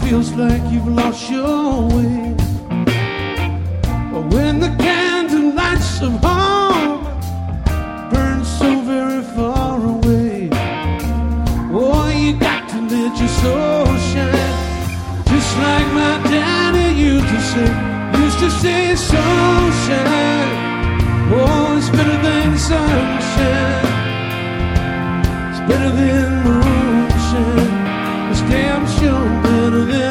feels like you've lost your way. But when the candle lights of home burn so very far away, oh, you got to let your soul shine, just like my daddy used to say, soul shine. Oh, it's better than sunshine, it's better than moonshine, it's damn